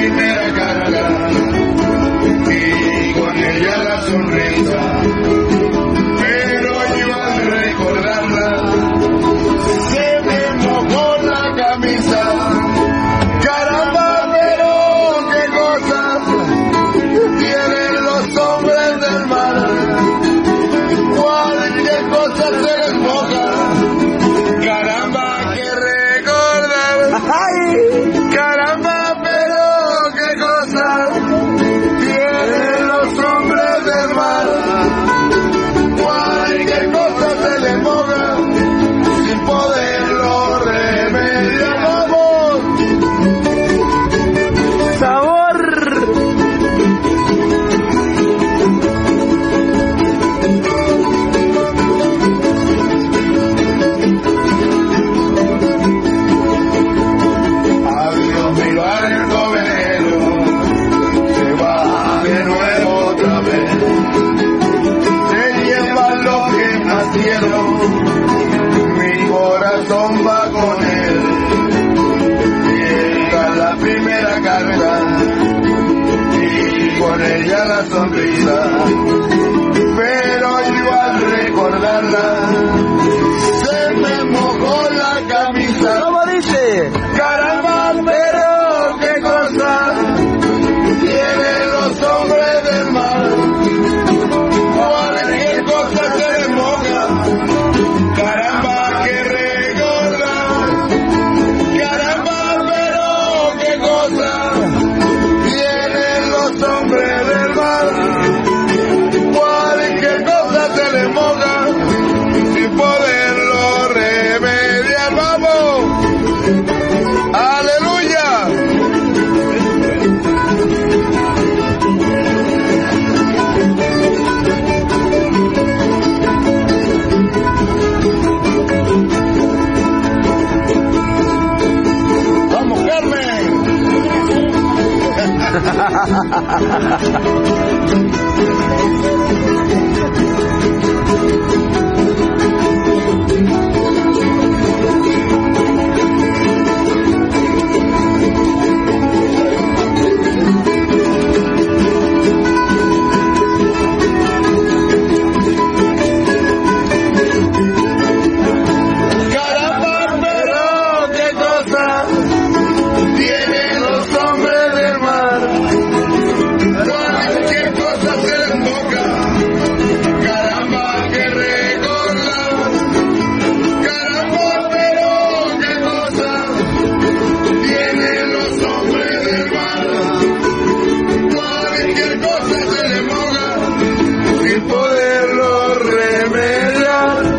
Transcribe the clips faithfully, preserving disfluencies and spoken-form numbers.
primera carga y con ella la sonrisa, pero yo al recordarla se me mojó la camisa. Caramba, pero qué cosas tienen los hombres del mar, cualquier cosa se les moja. Caramba, que recordar. ¡Ay! Caramba, pero qué cosas tienen los hombres del mar, cualquier cosa se les moja sin poderlo remediar. ¡Vamos! ¡Sabor! Adiós mi barco velero, se va de nuevo otra vez, se llevan los que nacieron, mi corazón va con él. Llega la primera carga y con ella la sonrisa, pero yo al recordarla se me mojó la camisa. ¿Cómo dice? Caramba, pero qué cosa tienen los hombres del mar, cualquier cosa se les moja. Caramba, que recordar. Caramba, pero qué cosa tienen los hombres del mar, cualquier cosa se les moja sin poderlo remediar. ¡Vamos! ¡Aleluya! ¡Vamos, Carmen! Caramba, pero qué cosa tienen los hombres del mar, cualquier cosa se les moja. Caramba, que recordar. Caramba, pero qué cosa tienen los hombres del mar, cualquier cosa se les moja sin poderlo remediar.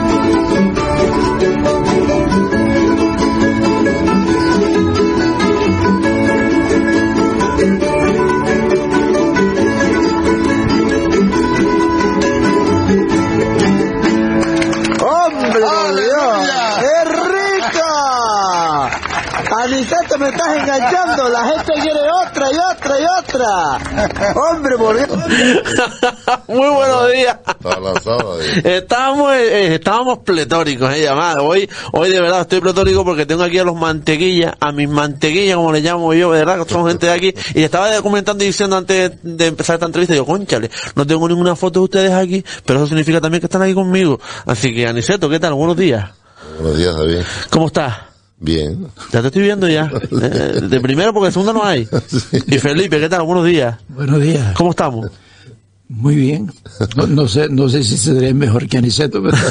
¡Hombre, por Dios! ¡Qué rica! Aniceto, me estás enganchando. La gente quiere otra y otra y otra. ¡Hombre, por Dios! Muy buenos días. Está lanzado ahí. Estábamos, eh, estábamos pletóricos, eh, llamada. Hoy, hoy de verdad estoy pletórico porque tengo aquí a los mantequillas, a mis mantequillas, como les llamo yo, de verdad, que son gente de aquí. Y estaba comentando y diciendo antes de empezar esta entrevista, yo, cónchale, no tengo ninguna foto de ustedes aquí, pero eso significa también que están aquí conmigo. Así que, Aniceto, ¿qué tal? Buenos días. Buenos días, David. ¿Cómo estás? Bien. Ya te estoy viendo ya. Eh, de primero porque de segundo no hay. Sí. Y Felipe, ¿qué tal? Buenos días. Buenos días. ¿Cómo estamos? Muy bien. No, no sé, no sé si seré mejor que Aniceto, pero...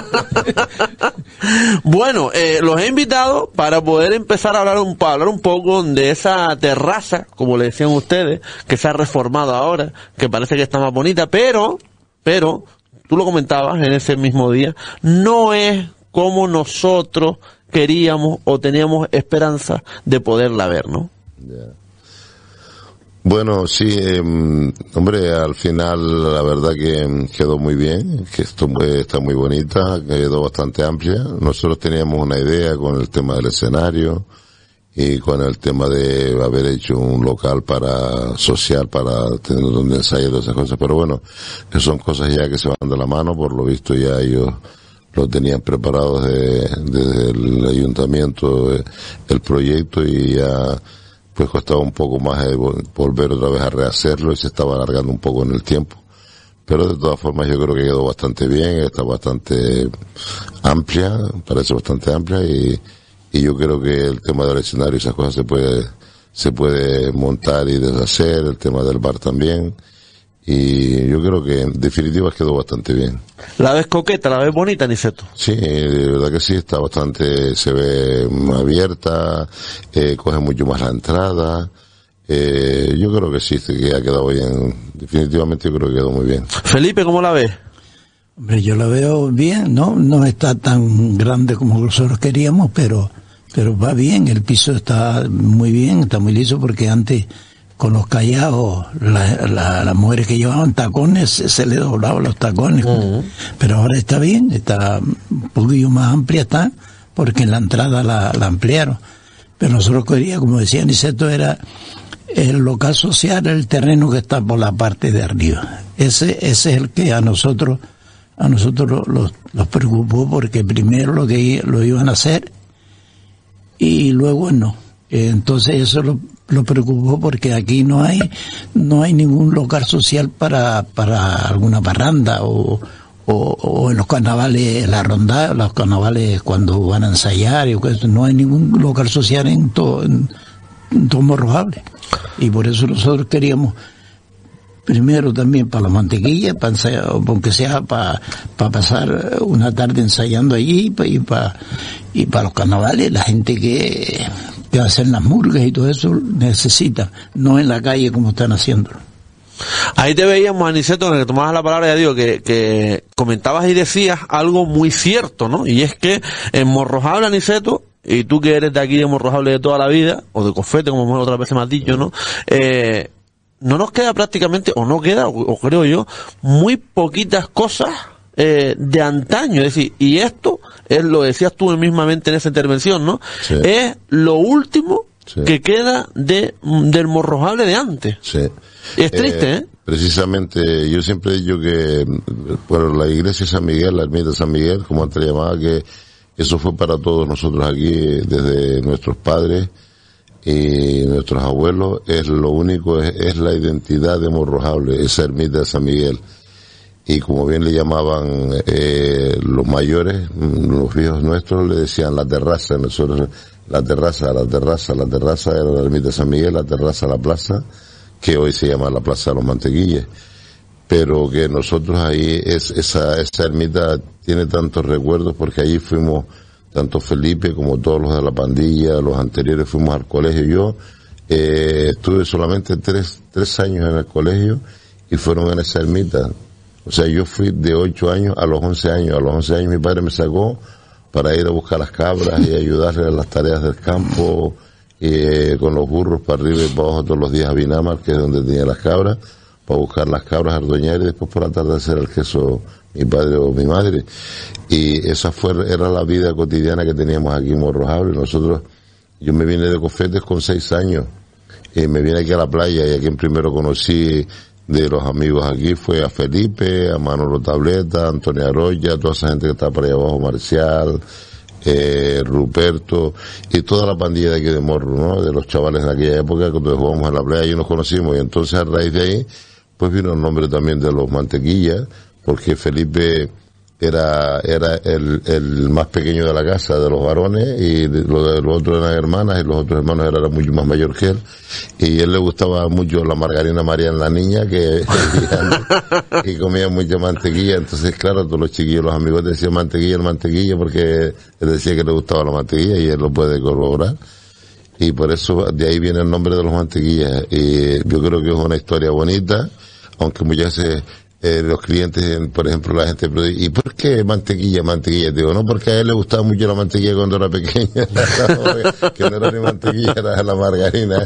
Bueno, eh, los he invitado para poder empezar a hablar un, para hablar un poco de esa terraza, como le decían ustedes, que se ha reformado ahora, que parece que está más bonita, pero, pero, tú lo comentabas en ese mismo día, no es como nosotros queríamos o teníamos esperanza de poderla ver, ¿no? Yeah. Bueno, sí, eh, hombre, al final la verdad que quedó muy bien, que esto está muy bonita, quedó bastante amplia. Nosotros teníamos una idea con el tema del escenario y con el tema de haber hecho un local para social, para tener donde ensayar todas esas cosas, pero bueno, que son cosas ya que se van de la mano, por lo visto ya ellos lo tenían preparado desde, desde el ayuntamiento, el proyecto, y ya pues costaba un poco más de volver otra vez a rehacerlo y se estaba alargando un poco en el tiempo. Pero de todas formas yo creo que quedó bastante bien, está bastante amplia, parece bastante amplia y, y yo creo que el tema del escenario y esas cosas se puede, se puede montar y deshacer, el tema del bar también. Y yo creo que en definitiva quedó bastante bien. ¿La ves coqueta, la ves bonita, Niceto? Sí, de verdad que sí, está bastante, se ve abierta, eh, coge mucho más la entrada. Eh, yo creo que sí, que ha quedado bien. Definitivamente yo creo que quedó muy bien. Felipe, ¿cómo la ves? Hombre, yo la veo bien, ¿no? No está tan grande como nosotros queríamos, pero, pero va bien. El piso está muy bien, está muy liso, porque antes, con los callados, la, la, las mujeres que llevaban tacones, se, se le doblaban los tacones. Uh-huh. Pero ahora está bien, está un poquillo más amplia, está, porque en la entrada la, la ampliaron. Pero nosotros queríamos, como decía Niceto, era el local social, el terreno que está por la parte de arriba. Ese, ese es el que a nosotros, a nosotros los, los preocupó, porque primero lo que lo iban a hacer y luego no. Entonces eso lo, lo preocupó, porque aquí no hay, no hay ningún local social para, para alguna parranda o, o, o en los carnavales, la ronda, los carnavales cuando van a ensayar, y no hay ningún local social en todo, en, en todo Morrojable. Y por eso nosotros queríamos, primero también para la mantequilla, para ensayar, aunque sea para, para pasar una tarde ensayando allí, y para, y para los carnavales, la gente que, que va a hacer las murgas y todo eso necesita, no en la calle como están haciéndolo. Ahí te veíamos, Aniceto, en el que tomabas la palabra, ya digo, que, que comentabas y decías algo muy cierto, ¿no? Y es que en Morrojable, Aniceto, y tú que eres de aquí de Morrojable de toda la vida, o de Cofete, como otras veces me has dicho, ¿no? Eh, no nos queda prácticamente, o no queda, o, o creo yo, muy poquitas cosas eh, de antaño. Es decir, y esto, es lo decías tú mismamente en esa intervención, ¿no? Sí. Es lo último sí. que queda de del Morrojable de antes. Sí. Es triste, ¿eh? ¿eh? Precisamente, yo siempre he dicho que, bueno, la iglesia de San Miguel, la ermita de San Miguel, como antes llamaba, que eso fue para todos nosotros aquí, desde nuestros padres y nuestros abuelos, es lo único, es, es la identidad de Morrojable, esa ermita de San Miguel. Y como bien le llamaban eh, los mayores, los viejos nuestros, le decían la terraza. Nosotros, la terraza, la terraza, la terraza era la ermita de San Miguel, la terraza, la plaza, que hoy se llama la Plaza de los Mantequillas. Pero que nosotros ahí, es esa, esa ermita tiene tantos recuerdos, porque allí fuimos, tanto Felipe como todos los de la pandilla, los anteriores, fuimos al colegio. Yo eh, estuve solamente tres, tres años en el colegio y fueron en esa ermita. O sea, yo fui de ocho años a los once años. A los once años mi padre me sacó para ir a buscar las cabras y ayudarle a las tareas del campo, eh, con los burros para arriba y para abajo todos los días a Binamar, que es donde tenía las cabras, para buscar las cabras a ordeñar y después por la tarde hacer el queso mi padre o mi madre. Y esa fue, era la vida cotidiana que teníamos aquí en Morrojable. Nosotros, yo me vine de Cofetes con seis años, y me vine aquí a la playa, y aquí en primero conocí de los amigos aquí, fue a Felipe, a Manolo Tableta, a Antonio Arroya, toda esa gente que está por ahí abajo, Marcial, eh, Ruperto, y toda la pandilla de aquí de Morro, ¿no? De los chavales de aquella época, cuando jugábamos a la playa y nos conocimos, y entonces a raíz de ahí, pues vino el nombre también de los Mantequillas, porque Felipe era era el, el más pequeño de la casa, de los varones, y de, los, los otros eran hermanas, y los otros hermanos eran mucho más mayor que él, y a él le gustaba mucho la margarina María, la niña, que y comía mucha mantequilla. Entonces, claro, todos los chiquillos, los amigos decían mantequilla, el mantequilla, porque él decía que le gustaba la mantequilla, y él lo puede corroborar. Y por eso, de ahí viene el nombre de los Mantequillas. Y yo creo que es una historia bonita, aunque muchas veces eh, los clientes, por ejemplo, la gente, ¿y por qué mantequilla, mantequilla? Digo, no, porque a él le gustaba mucho la mantequilla cuando era pequeña, que no era ni mantequilla, era la margarina.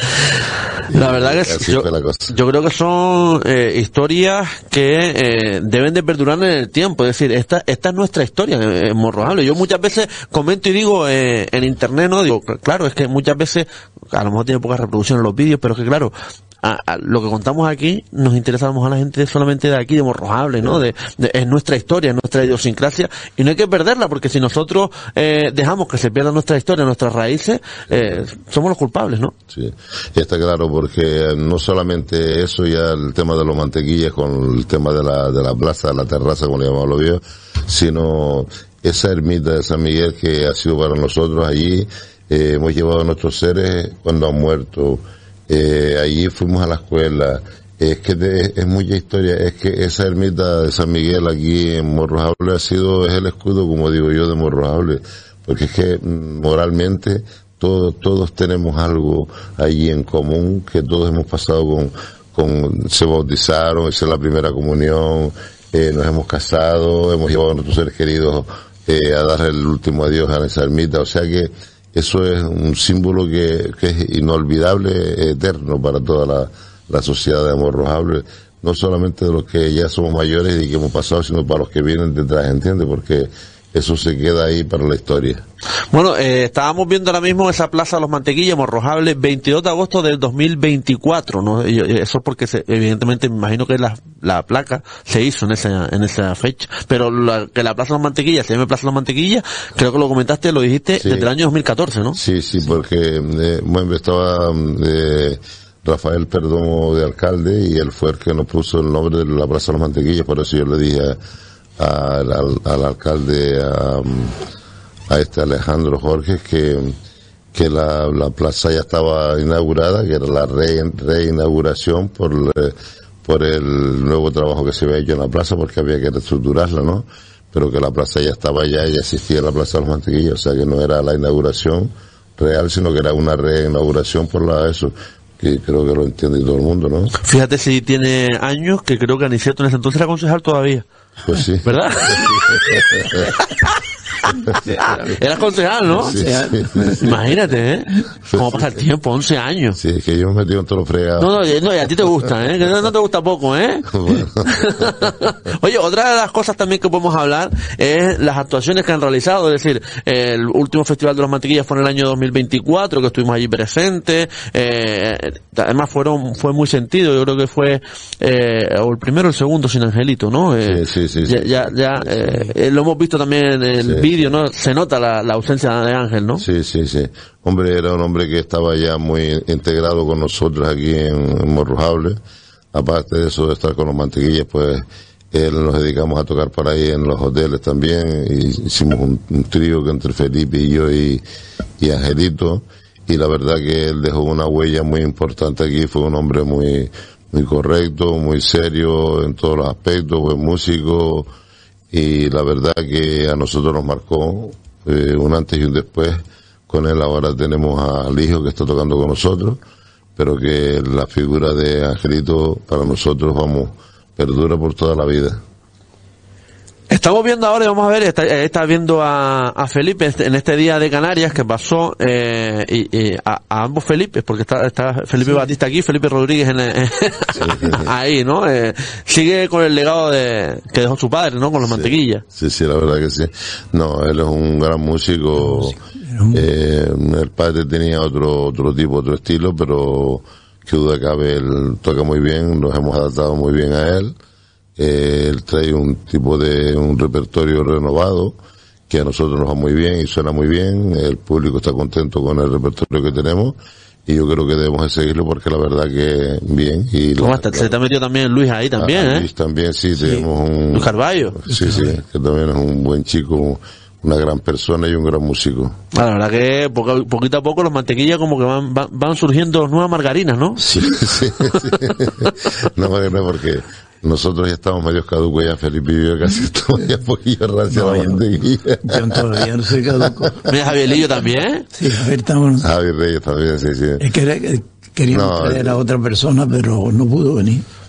La verdad que yo, yo creo que son eh, historias que eh, deben de perdurar en el tiempo. Es decir, esta esta es nuestra historia en, en Morrojable. Yo muchas veces comento y digo eh, en internet, no digo, claro, es que muchas veces a lo mejor tiene pocas reproducciones los vídeos, pero que claro, a, a lo que contamos aquí nos interesa a lo mejor a la gente solamente de aquí, de Morrojable, ¿no? De, de, es nuestra historia, es nuestra idiosincrasia, y no hay que perderla, porque si nosotros eh, dejamos que se pierda nuestra historia, nuestras raíces, eh, somos los culpables, ¿no? Sí, y está claro, porque no solamente eso, ya el tema de los mantequillas con el tema de la, de la plaza, de la terraza, como le llamamos los viejos, sino esa ermita de San Miguel que ha sido para nosotros allí. Eh, hemos llevado a nuestros seres cuando han muerto, eh, allí fuimos a la escuela, es que de, es mucha historia, es que esa ermita de San Miguel aquí en Morrojable ha sido, es el escudo, como digo yo, de Morrojable, porque es que moralmente todos, todos tenemos algo allí en común, que todos hemos pasado con, con, se bautizaron, esa es la primera comunión, eh, nos hemos casado, hemos llevado a nuestros seres queridos eh, a dar el último adiós a esa ermita, o sea que eso es un símbolo que, que es inolvidable, eterno para toda la, la sociedad de Morrojable, no solamente de los que ya somos mayores y que hemos pasado, sino para los que vienen detrás, ¿entiendes? Porque eso se queda ahí para la historia. Bueno, eh, estábamos viendo ahora mismo esa Plaza de los Mantequillas, Morrojable, veintidós de agosto del dos mil veinticuatro, ¿no? Y eso porque se, evidentemente me imagino que la, la placa se hizo en esa, en esa fecha, pero la, que la Plaza de los Mantequillas se llame Plaza de los Mantequillas, creo que lo comentaste, lo dijiste, sí, desde el año dos mil catorce, ¿no? Sí, sí, porque, eh, bueno, estaba, eh, Rafael Perdomo de alcalde y él fue el que nos puso el nombre de la Plaza de los Mantequillas, por eso yo le dije a, Al, al, al alcalde, a, a este Alejandro Jorge, que, que la, la plaza ya estaba inaugurada, que era la re, reinauguración por, por el nuevo trabajo que se había hecho en la plaza, porque había que reestructurarla, ¿no? Pero que la plaza ya estaba ya, ya existía la Plaza de los Mantequillas, o sea que no era la inauguración real, sino que era una reinauguración por la, eso, que creo que lo entiende todo el mundo, ¿no? Fíjate si tiene años, que creo que Aniceto en ese entonces era concejal todavía. Pues sí. ¿Verdad? Era concejal, ¿no? Sí, sí, sí. Imagínate, ¿eh? Cómo pasa el tiempo, once años. Sí, es que yo me he metido en todos los fregados. No, no, no, y a ti te gusta, ¿eh? Que no, no te gusta poco, ¿eh? Bueno. Oye, otra de las cosas también que podemos hablar es las actuaciones que han realizado, es decir, el último Festival de los Mantequillas fue en el año dos mil veinticuatro, que estuvimos allí presentes, eh, además fueron, fue muy sentido, yo creo que fue, eh, o el primero o el segundo sin Angelito, ¿no? Eh, sí, sí, sí. Ya, ya, ya eh, lo hemos visto también en el sí. vídeo, ¿no? Se nota la, la ausencia de Ángel, ¿no? Sí, sí, sí. Hombre, era un hombre que estaba ya muy integrado con nosotros aquí en, en Morrojable. Aparte de eso de estar con los Mantequillas, pues, él nos dedicamos a tocar por ahí en los hoteles también. Y hicimos un, un trío que entre Felipe y yo y, y Angelito. Y la verdad que él dejó una huella muy importante aquí. Fue un hombre muy, muy correcto, muy serio en todos los aspectos, buen músico. Y la verdad que a nosotros nos marcó eh, un antes y un después. Con él ahora tenemos al hijo que está tocando con nosotros, pero que la figura de Angelito para nosotros, vamos, perdura por toda la vida. Estamos viendo ahora, y vamos a ver, está, está viendo a, a Felipe en este día de Canarias que pasó, eh, y, y a, a ambos Felipes, porque está, está Felipe sí. Batista aquí, Felipe Rodríguez en el, sí, sí, sí. ahí, ¿no? Eh, sigue con el legado de que dejó su padre, ¿no? Con los sí, Mantequillas. Sí, sí, la verdad que sí. No, él es un gran músico. Eh, el padre tenía otro, otro tipo, otro estilo, pero que duda cabe, él toca muy bien, nos hemos adaptado muy bien a él. Eh, él trae un tipo de un repertorio renovado que a nosotros nos va muy bien y suena muy bien, el público está contento con el repertorio que tenemos y yo creo que debemos de seguirlo porque la verdad que bien. Y ¿Cómo la, está? la, Se te ha metido también Luis ahí también, a, ¿eh? Luis también, sí, sí, tenemos un... Luis Carballo. Sí, sí, que también es un buen chico, una gran persona y un gran músico. La verdad que poco, poquito a poco los Mantequillas como que van, van, van surgiendo nuevas margarinas, ¿no? Sí, sí, sí. No, no, porque nosotros ya estamos medio caducos ya, Felipe y yo casi estamos ya poquillo rancia no, la mantequilla. Yo todavía no soy caduco. Mira, Javierlillo también. Sí, Javier estamos. Javier Reyes también, sí, sí. Es que queríamos no, traer a otra persona, pero no pudo venir.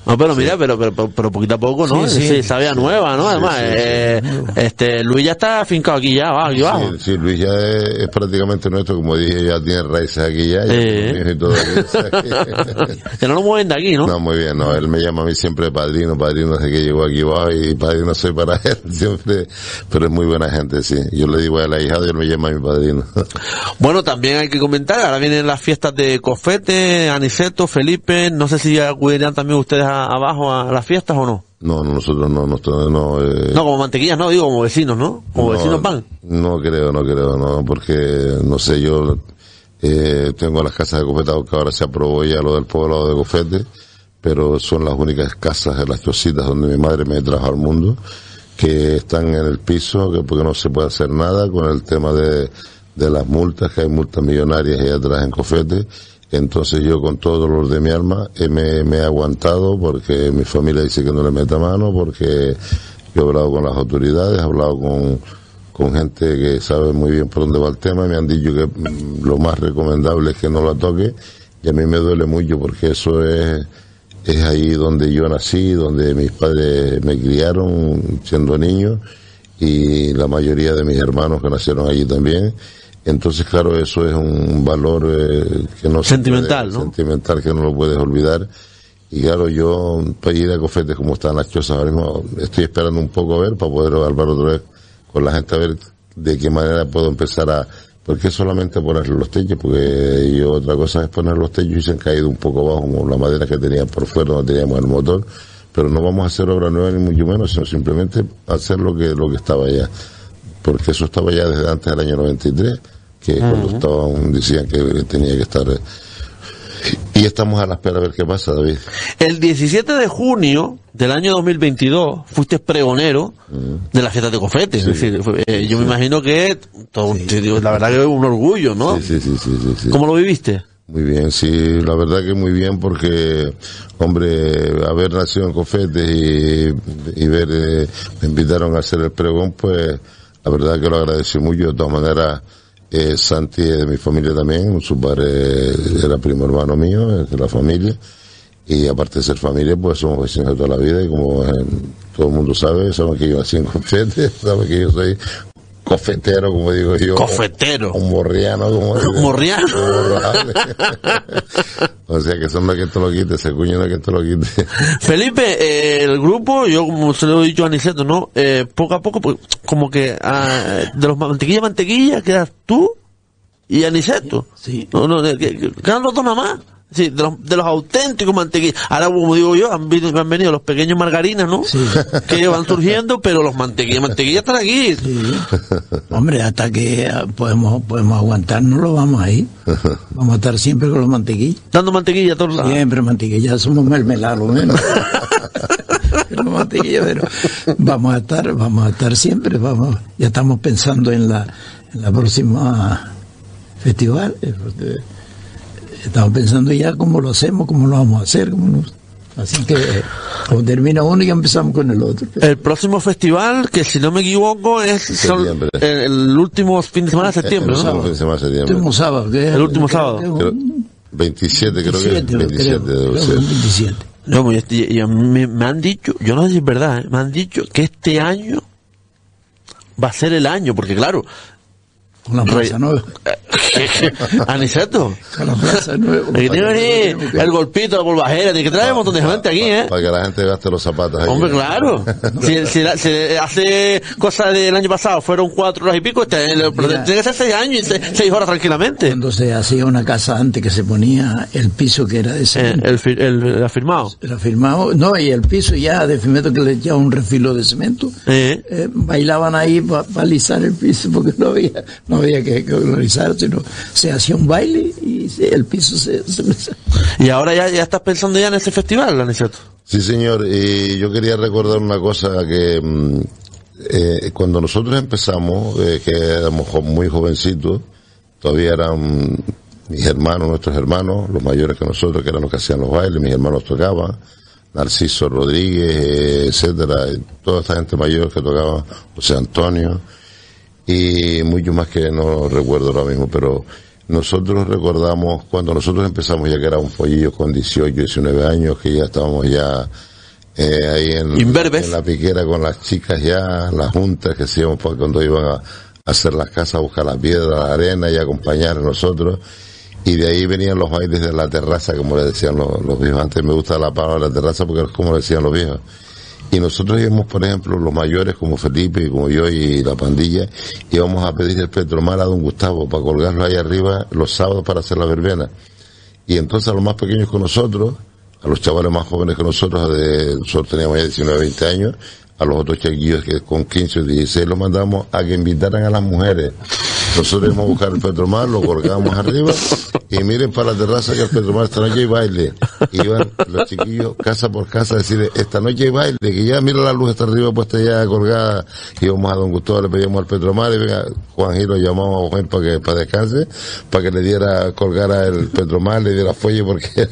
No, pero mira, pero, pero, pero, pero poquito a poco, ¿no? Sí, sí. Sí, sabía nueva, ¿no? Además, sí, sí, eh, este, Luis ya está afincado aquí ya, va, aquí abajo. Sí, sí, Luis ya es, es prácticamente nuestro, como dije, ya tiene raíces aquí ya, ya Sí. y todo aquí, o sea que- Que no lo mueven de aquí, ¿no? No, muy bien, no, él me llama a mí siempre padrino, padrino desde que llegó aquí abajo y padrino soy para él siempre, pero es muy buena gente, sí. Yo le digo a la hija y él me llama a mi padrino. Bueno, también hay que comentar, ahora vienen las fiestas de Cofete, Aniceto, Felipe, no sé si acudirían también ustedes a- abajo a las fiestas o no. No, no, nosotros no, nosotros no, eh, No, como mantequillas, no, digo como vecinos, ¿no? Como no, vecinos van. No creo, no creo, no, porque, no sé, yo, eh, tengo las casas de Cofete, que ahora se aprobó ya lo del poblado de Cofete, pero son las únicas casas de las chocitas donde mi madre me trajo al mundo, que están en el piso, que porque no se puede hacer nada con el tema de, de las multas, que hay multas millonarias ahí atrás en Cofete. Entonces yo con todo dolor de mi alma eh, me, me he aguantado porque mi familia dice que no le meta mano, porque yo he hablado con las autoridades, he hablado con, con gente que sabe muy bien por dónde va el tema y me han dicho que mm, lo más recomendable es que no la toque, y a mí me duele mucho porque eso es, es ahí donde yo nací, donde mis padres me criaron siendo niño y la mayoría de mis hermanos que nacieron allí también. Entonces, claro, eso es un valor eh, que no se Sentimental, puede- ¿no? sentimental que no lo puedes olvidar. Y claro, yo para ir a Cofete como están las chozas ahora mismo, estoy esperando un poco a ver para poder hablar otra vez con la gente a ver de qué manera puedo empezar a, porque es solamente poner los techos, porque yo otra cosa es poner los techos y se han caído un poco abajo, como la madera que tenían por fuera, no teníamos el motor, pero no vamos a hacer obra nueva ni mucho menos, sino simplemente hacer lo que, lo que estaba allá, porque eso estaba ya desde antes del año noventa y tres, que cuando estaban, decían que tenía que estar, eh, y estamos a la espera a ver qué pasa, David. El diecisiete de junio del año dos mil veintidós fuiste pregonero de las fiestas de Cofete. Es decir, fue- eh, yo me imagino que, todo, te digo, la verdad que es un orgullo, ¿no? Sí, sí, sí, sí, sí, sí. ¿Cómo lo viviste? Muy bien, sí, la verdad que muy bien porque, hombre, haber nacido en Cofete y, y ver, eh, me invitaron a hacer el pregón, pues, la verdad que lo agradecí mucho. De todas maneras, eh, Santi es de mi familia también, su padre era primo hermano mío, es de la familia, y aparte de ser familia, pues somos vecinos de toda la vida, y como eh, todo el mundo sabe, saben que yo nací en Cofete, saben que yo soy cofetero, como digo yo. Cofetero. Un morriano, como digo. Morriano. O sea que son no que te lo quite, ese cuño no que te lo quite. Felipe, eh, el grupo, yo como se lo he dicho a Aniceto, ¿no? Eh, poco a poco, pues, como que ah, de los mantequilla mantequilla quedas tú y Aniceto. Sí. No, no, que- que- quedan los dos nada más. Sí, de los, de los auténticos mantequillas. Ahora, como digo yo, han, venido- han venido los pequeños margarinas, ¿no? Sí. Que van surgiendo, pero los mantequillas mantequilla están aquí. Sí. Hombre, hasta que ah, podemos podemos aguantarnos, lo vamos a ir. Vamos a estar siempre con los mantequillas. Dando mantequilla a todos lados. Siempre mantequilla, ya somos mermelados, menos. Pero mantequilla, pero vamos a estar, vamos a estar siempre, vamos, ya estamos pensando en la, en la próxima festival. eh, porque Estamos pensando ya cómo lo hacemos, cómo lo vamos a hacer, cómo nos- así que como termina uno y ya empezamos con el otro. El próximo festival, que si no me equivoco, es son- Septiembre. el, el último fin de semana de septiembre, El ¿no? último fin de semana de El septiembre. último sábado, que es- El último creo sábado. que es un- Creo- veintisiete creo que es. veintisiete, veintisiete creo, debe creo que ser. es un veintisiete. No, pues, y- y a mí me, me han dicho, yo no sé si es verdad, ¿eh? Me han dicho que este año va a ser el año, porque claro, Con la plaza nueva. Aniceto, Con la plaza nueva. aquí tiene que venir el golpito, la polvajera, tiene que traer un montón de gente aquí, ¿eh? Para que la gente gaste los zapatos ahí. Hombre, claro. Si, si, la- si hace cosas del año pasado fueron cuatro horas y pico, este año, pero Mira. tiene que ser seis años y seis, seis horas tranquilamente. Cuando se hacía una casa antes que se ponía el piso que era de Eh, cemento. el, fi- el, el afirmado. Era firmado, no, y el piso ya de cemento que le echaba un refilo de cemento. Eh. Eh, bailaban ahí para alisar el piso porque no había, no había que, que organizar, sino se hacía un baile y se- el piso se, se- Y ahora ya, ya estás pensando ya en ese festival, Aniceto. Sí, señor, y yo quería recordar una cosa que mm, eh, cuando nosotros empezamos, eh, que éramos jo- muy jovencitos, todavía eran mis hermanos, nuestros hermanos, los mayores que nosotros, que eran los que hacían los bailes, mis hermanos tocaban, Narciso Rodríguez, eh, etcétera, y toda esta gente mayor que tocaba, José Antonio, y mucho más que no recuerdo ahora mismo, pero nosotros recordamos cuando nosotros empezamos, ya que era un pollillo con dieciocho, diecinueve años, que ya estábamos ya eh, ahí en, en la piquera con las chicas ya, las juntas que hacíamos para cuando iban a, a hacer las casas, a buscar la piedra, la arena y acompañar a nosotros. Y de ahí venían los bailes de la terraza, como le decían los, los viejos. Antes me gusta la palabra la terraza porque es como le decían los viejos. Y nosotros íbamos, por ejemplo, los mayores como Felipe, como yo y la pandilla, íbamos a pedir el Petromar a don Gustavo para colgarlo ahí arriba los sábados para hacer la verbena. Y entonces a los más pequeños que nosotros, a los chavales más jóvenes que nosotros, de, nosotros teníamos ya diecinueve, veinte años, a los otros chiquillos que con quince o dieciséis los mandamos a que invitaran a las mujeres. Nosotros íbamos a buscar el Petromar, lo colgábamos arriba y miren para la terraza que el Petromar esta noche hay baile. Y iban los chiquillos casa por casa a decirle, esta noche hay baile, que ya mira la luz está arriba puesta ya colgada. Íbamos a don Gustavo, le pedíamos al Petromar y venga, Juan Giro llamamos a Juan para que para descanse, para que le diera, colgara el Petromar, le diera fuelle porque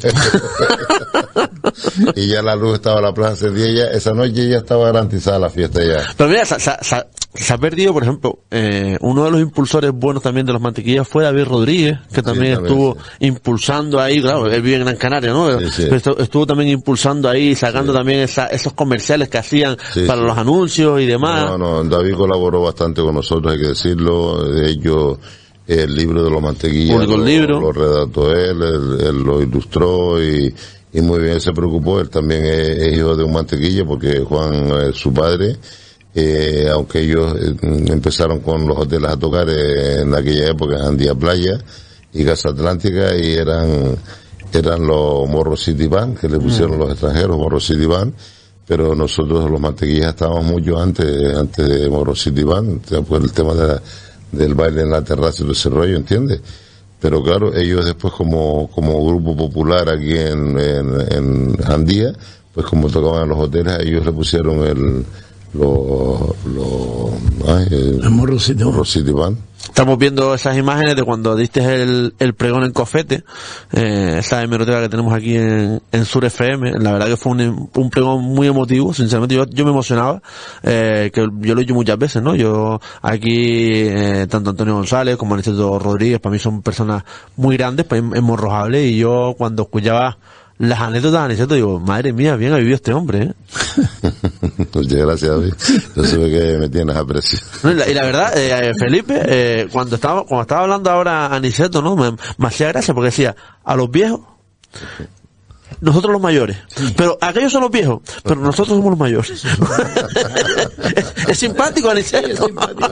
y ya la luz estaba en la plaza ese día, ya, esa noche ya estaba garantizada la fiesta ya. Pero mira, se, se, se, se ha perdido, por ejemplo, eh, uno de los impulsores buenos también de los mantequillas fue David Rodríguez, que también, sí, también estuvo sí. impulsando ahí, claro, él vive en Gran Canaria, ¿no? Sí, sí. Pero estuvo también impulsando ahí, sacando sí. también esa, esos comerciales que hacían sí, para sí. los anuncios y demás. No, no, David colaboró bastante con nosotros, hay que decirlo, de ello el libro de los mantequillas lo, libro. lo redactó él, él, él lo ilustró y y muy bien se preocupó. Él también es, es hijo de un mantequilla porque Juan es su padre, eh, aunque ellos eh, empezaron con los hoteles a tocar eh, en aquella época, Andía Playa y Casa Atlántica, y eran eran los Morro City Band que le pusieron mm. los extranjeros, Morro City Band, pero nosotros los mantequillas estábamos mucho antes antes de Morro City Band, pues el tema de la, del baile en la terraza y todo ese rollo, ¿entiendes? Pero claro, ellos después como, como grupo popular aquí en, en, en Andía, pues como tocaban en los hoteles, ellos le pusieron el, lo, lo, ay, el, el Morro City, Morro City Band. Estamos viendo esas imágenes de cuando diste el, el pregón en Cofete, eh, esa hemeroteca que tenemos aquí en, en Sur F M. La verdad que fue un, un pregón muy emotivo, sinceramente yo, yo me emocionaba, eh, que yo lo he dicho muchas veces, ¿no? Yo aquí, eh, tanto Antonio González como Aniceto Rodríguez, para mí son personas muy grandes, pues, enmorrojables, y yo cuando escuchaba las anécdotas de Aniceto digo, madre mía, bien ha vivido este hombre, ¿eh? Muchas gracias, David. Yo sé que me tienes aprecio. No, y, la, y la verdad, eh, Felipe, eh, cuando estaba cuando estaba hablando ahora Aniceto, ¿no? Me, me hacía gracia porque decía, a los viejos, nosotros los mayores. Pero aquellos son los viejos, pero nosotros somos los mayores. es, es simpático, Aniceto. Es simpático,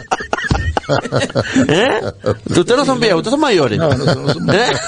¿eh? Ustedes no son viejos, ustedes son mayores. No, nosotros no somos ¿eh?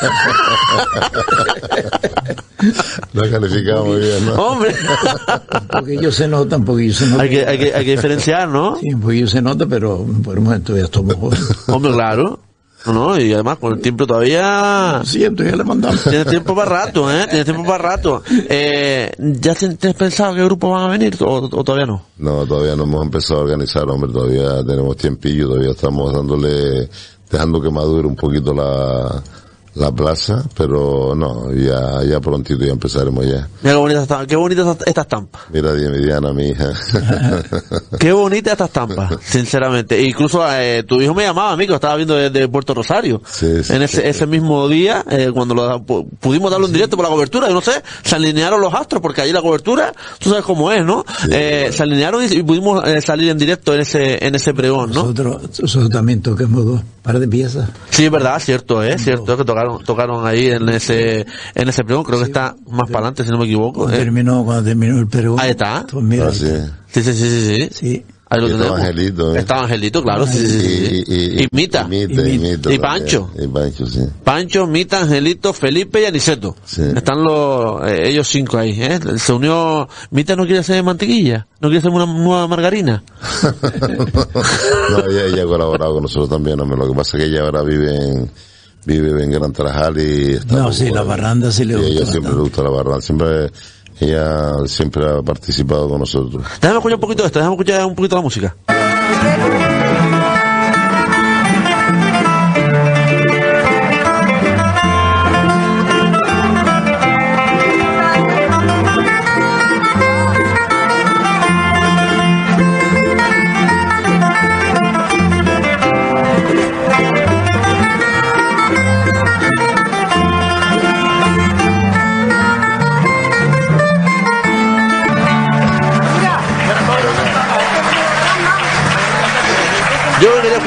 Lo calificamos muy bien, ¿no? Hombre. Un poquillo se nota, un poquillo se nota. Hay que, hay que, hay que diferenciar, ¿no? Sí, un poquillo se nota, pero por el momento ya estamos jóvenes. Hombre, claro. No, no, y además con el tiempo todavía... Siento, ya le mandamos. Tienes tiempo para rato, ¿eh? Tienes tiempo para rato. Eh, ¿Ya tienes pensado qué grupos van a venir o, o todavía no? No, todavía no hemos empezado a organizar, hombre, todavía tenemos tiempillo, todavía estamos dándole, dejando que madure un poquito la, la plaza, pero no, ya, ya prontito ya empezaremos ya. Mira qué bonita está, qué bonita esta estampa. Mira, Diana, mi hija. Qué bonita esta estampa, sinceramente. Incluso eh, tu hijo me llamaba a mí, que lo estaba viendo desde Puerto Rosario. Sí, sí, en ese, sí. ese mismo día, eh, cuando lo, pudimos darlo en directo por la cobertura, yo no sé, se alinearon los astros, porque allí la cobertura, tú sabes cómo es, ¿no? Sí, eh, claro. Se alinearon y, y pudimos eh, salir en directo en ese, en ese pregón, ¿no? Nosotros, nosotros también tocamos dos par de piezas. Sí, es verdad, cierto, es, ¿eh? Cierto, es que tocaron, tocaron ahí en ese, en ese pregón, creo sí, que está más para adelante, si no me equivoco. Cuando eh. terminó, cuando terminó el pregón. Ahí está. Pues mira, ah, sí. Sí, sí, sí, sí, sí. Sí. Ahí lo Estaba tenemos. Angelito, ¿eh? Estaba Angelito, claro, sí, sí, sí, sí. Y, y, y Mita. Y, Mita, y, Mita y Pancho. Y Pancho, sí. Pancho, Mita, Angelito, Felipe y Aniceto. Sí. Están los, eh, ellos cinco ahí, ¿eh? Se unió, Mita no quiere hacer mantequilla, no quiere hacer una nueva margarina. No, ella, ella ha colaborado con nosotros también, hombre. Lo que pasa es que ella ahora vive en, vive en Gran Tarajal y está. No, sí, la barranda sí le gusta. Y ella siempre le gusta la barranda, siempre, ella siempre ha participado con nosotros. Déjame escuchar un poquito de esto, déjame escuchar un poquito la música.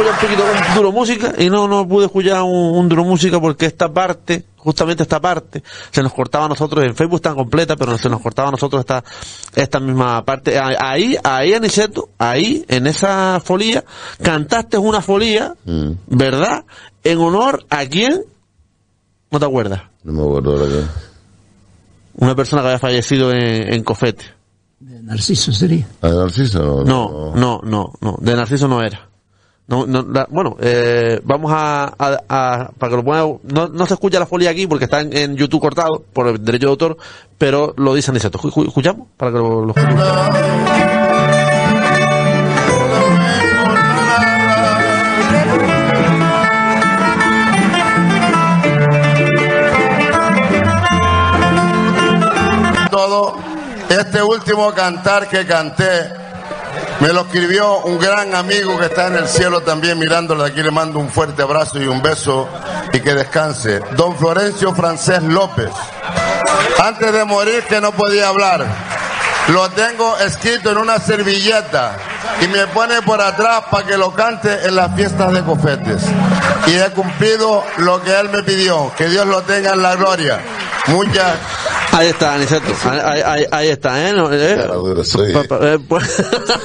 escuchar un poquito un duro música y no, no pude escuchar un, un duro música porque esta parte, justamente esta parte, se nos cortaba a nosotros, en Facebook está completa, pero se nos cortaba a nosotros esta, esta misma parte. Ahí, ahí, Aniceto, ahí, en esa folía, cantaste una folía, mm. ¿verdad? ¿En honor a quién? ¿No te acuerdas? No me acuerdo de qué. Una persona que había fallecido en, en Cofete. ¿De Narciso sería? ¿Ah, de Narciso? No, no, no, no, no, de Narciso no era. No, no, la, bueno, eh, vamos a, a, a, para que lo pongan, no, no se escucha la folía aquí porque está en, en YouTube cortado por el derecho de autor, pero lo dice Aniceto. ¿Escuchamos? Para que lo, lo escuchemos. Todo este último cantar que canté me lo escribió un gran amigo que está en el cielo también mirándolo. Aquí le mando un fuerte abrazo y un beso y que descanse. Don Florencio Francés López. Antes de morir que no podía hablar. Lo tengo escrito en una servilleta y me pone por atrás para que lo cante en las fiestas de Cofetes. Y he cumplido lo que él me pidió. Que Dios lo tenga en la gloria. Muchas Ahí está, Aniceto. Ahí, ahí, ahí está, ¿eh? No, eh, pa, pa, eh pues,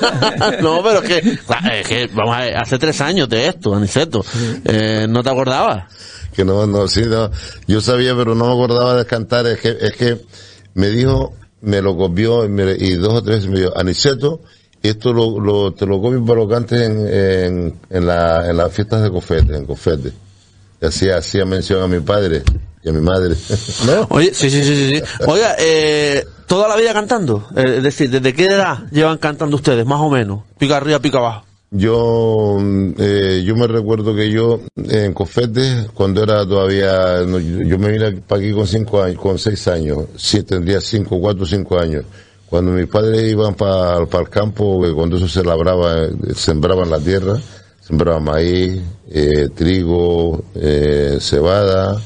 no pero es que, es que, vamos a ver, hace tres años de esto, Aniceto. Eh, ¿No te acordabas? Que no, no, sí, no. Yo sabía, pero no me acordaba de cantar. Es que, es que me dijo, me lo copió y, me, y dos o tres veces me dijo, Aniceto, esto lo, lo, te lo copio para lo cantes en, en, en, la, en las fiestas de Cofete, en Cofete. Y hacía, hacía mención a mi padre y a mi madre. ¿No? Oye, sí, sí, sí, sí. Oiga, eh, ¿toda la vida cantando? Eh, es decir, ¿desde qué edad llevan cantando ustedes, más o menos? Pica arriba, pica abajo. Yo, eh, yo me recuerdo que yo, en Cofete, cuando era todavía, no, yo, yo me vine para aquí con cinco años, con seis años, sí, tendría cinco, cuatro, cinco años. Cuando mis padres iban para pa el campo, que cuando eso se labraba, eh, sembraban la tierra, sembraban maíz, eh, trigo, eh, cebada,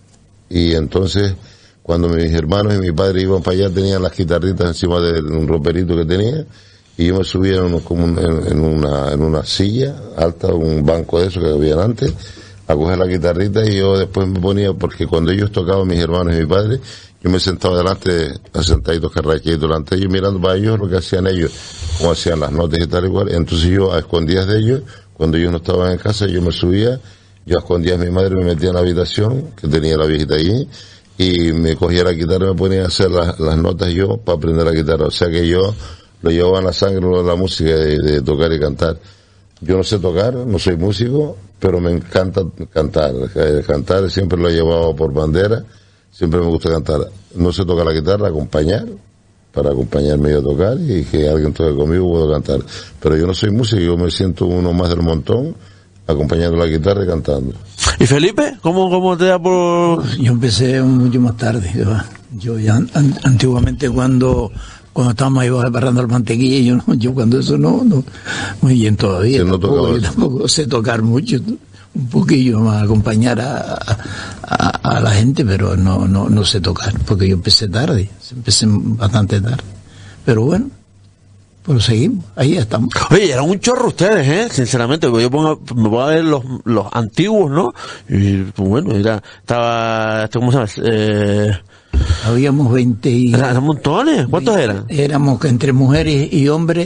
y entonces, cuando mis hermanos y mi padre iban para allá, tenían las guitarritas encima de un roperito que tenía, y yo me subía en, como en, en, una, en una silla alta, un banco de esos que habían antes, a coger la guitarrita, y yo después me ponía, porque cuando ellos tocaban, mis hermanos y mi padre, yo me sentaba delante, sentaditos carraquitos delante de ellos, mirando para ellos lo que hacían ellos, cómo hacían las notas y tal y cual. Entonces yo, a escondidas de ellos, cuando ellos no estaban en casa, yo me subía, yo a escondidas mi madre me metía en la habitación, que tenía la viejita allí, y me cogía la guitarra y me ponía a hacer las, las notas yo para aprender la guitarra. O sea que yo lo llevaba en la sangre, la música de, de tocar y cantar. Yo no sé tocar, no soy músico, pero me encanta cantar. Cantar siempre lo he llevado por bandera, siempre me gusta cantar. No sé tocar la guitarra, acompañar, para acompañarme yo a tocar y que alguien toque conmigo puedo cantar. Pero yo no soy músico, yo me siento uno más del montón, acompañando la guitarra y cantando. ¿Y Felipe? ¿Cómo, cómo te da por...? Yo empecé mucho más tarde. Yo, yo ya an, antiguamente cuando... cuando estábamos ahí agarrando el mantequilla, yo no, yo cuando eso no, no, muy bien todavía, sí, tampoco, no yo tampoco sé tocar mucho, un poquillo más acompañar a, a, a la gente, pero no, no, no sé tocar, porque yo empecé tarde, empecé bastante tarde, pero bueno, pues seguimos, ahí estamos. Oye, eran un chorro ustedes, eh, sinceramente, porque yo pongo, me voy a ver los, los antiguos, ¿no? Y pues bueno, era, estaba, ¿cómo se llama? Eh, Habíamos veinte y... ¿Eran montones? ¿Cuántos eran? Éramos entre mujeres y hombres,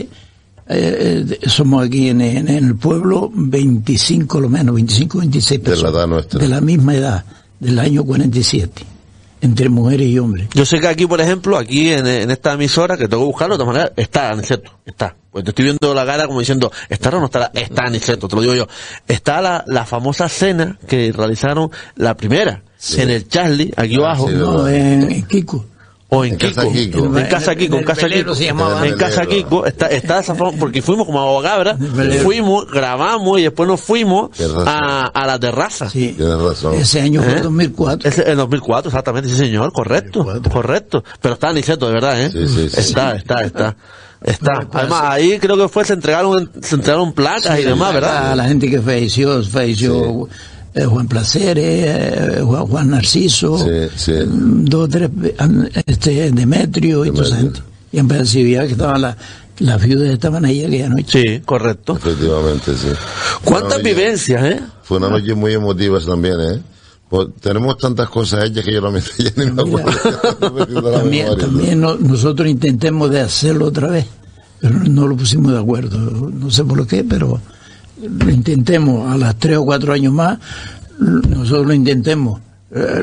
eh, somos aquí en, en el pueblo veinticinco, lo menos, veinticinco, veintiséis personas. De la edad nuestra. De la misma edad, del año cuarenta y siete. Entre mujeres y hombres. Yo sé que aquí, por ejemplo, aquí en, en esta emisora, que tengo que buscarlo de todas maneras, está Aniceto, está. Pues te estoy viendo la cara como diciendo, ¿estará o no estará? Está Aniceto, te lo digo yo. Está la, la famosa cena que realizaron, la primera, sí, en el Charlie, aquí ah, abajo. Sí, no, en, en Kiko. O en, en Kiko. Casa Kiko. En Casa Kiko, en Casa Kiko. Se llamaba. En Casa Kiko está, está esa forma, porque fuimos como a Bogabra, fuimos, grabamos y después nos fuimos a, a la terraza. Sí. Tienes razón. Ese año fue el ¿Eh? dos mil cuatro. Ese, el dos mil cuatro, exactamente, sí señor, correcto, correcto. Pero está Aniceto, de verdad, ¿eh? Sí, sí, sí. Está, está, está. Está. Además, ahí creo que fue, se entregaron, se entregaron placas sí, y demás, ¿verdad? A la gente que falleció, falleció. Sí. Eh, Juan Placeres, eh, Juan, Juan Narciso, sí, sí. dos, tres, este, Demetrio y toda esa gente. Y en Brasil que estaban las, las viudas estaban ahí aquella noche. Sí, correcto. Efectivamente, sí. ¿Cuántas Bueno, vivencias, eh? Fue una noche muy emotiva también, ¿eh? Pues tenemos tantas cosas hechas que yo no me, ya ni me acuerdo. También, también no, nosotros intentemos de hacerlo otra vez, pero no lo pusimos de acuerdo. No sé por qué, pero lo intentemos a las tres o cuatro años más, nosotros lo intentemos. Eh,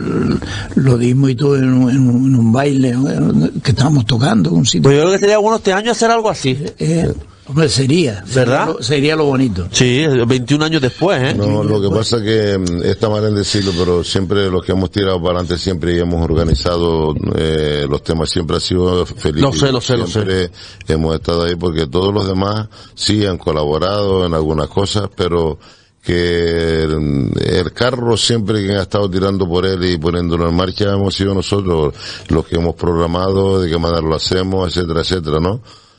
lo dimos y todo en un, en un, en un baile que estábamos tocando un sitio. Pues yo creo que sería bueno este año hacer algo así. Eh, hombre, sería, ¿verdad? Sería lo, sería lo bonito. Sí, veintiún años después, ¿eh? No, lo que pasa es que está mal en decirlo, pero siempre los que hemos tirado para adelante siempre y hemos organizado eh, los temas, siempre ha sido feliz. Lo sé, lo sé, lo Siempre hemos estado ahí porque todos los demás sí han colaborado en algunas cosas, pero que el, el carro siempre que ha estado tirando por él y poniéndolo en marcha hemos sido nosotros los que hemos programado, de qué manera lo hacemos, etcétera, etcétera, ¿no?